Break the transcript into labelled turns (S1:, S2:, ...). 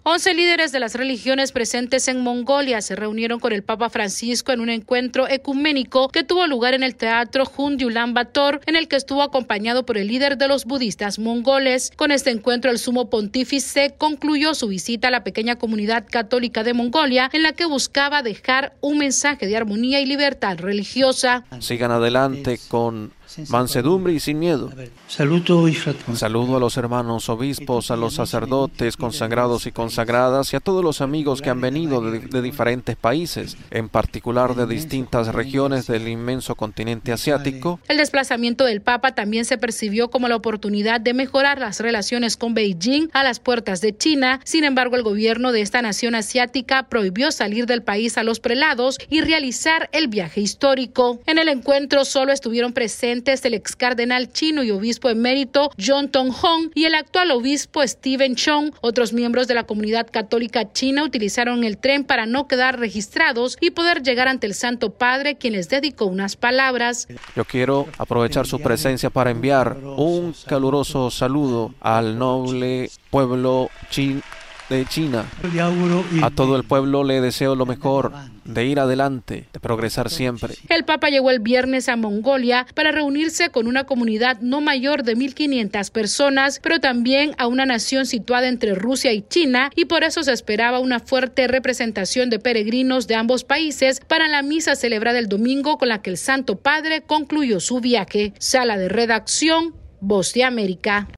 S1: 11 líderes de las religiones presentes en Mongolia se reunieron con el Papa Francisco en un encuentro ecuménico que tuvo lugar en el Teatro Hun de Ulan Bator, en el que estuvo acompañado por el líder de los budistas mongoles. Con este encuentro, el sumo pontífice concluyó su visita a la pequeña comunidad católica de Mongolia, en la que buscaba dejar un mensaje de armonía y libertad religiosa.
S2: Sigan adelante con mansedumbre y sin miedo. Saludo a los hermanos obispos, a los sacerdotes consagrados y consagradas y a todos los amigos que han venido de diferentes países, en particular de distintas regiones del inmenso continente asiático.
S1: El desplazamiento del Papa también se percibió como la oportunidad de mejorar las relaciones con Beijing a las puertas de China. Sin embargo, el gobierno de esta nación asiática prohibió salir del país a los prelados y realizar el viaje histórico. En el encuentro solo estuvieron presentes el ex cardenal chino y obispo emérito John Tonghong y el actual obispo Stephen Chong. Otros miembros de la comunidad católica china utilizaron el tren para no quedar registrados y poder llegar ante el Santo Padre, quien les dedicó unas palabras.
S2: Yo quiero aprovechar su presencia para enviar un caluroso saludo al noble pueblo de China. A todo el pueblo le deseo lo mejor, de ir adelante, de progresar siempre.
S1: El Papa llegó el viernes a Mongolia para reunirse con una comunidad no mayor de 1.500 personas, pero también a una nación situada entre Rusia y China, y por eso se esperaba una fuerte representación de peregrinos de ambos países para la misa celebrada el domingo, con la que el Santo Padre concluyó su viaje. Sala de redacción, Voz de América.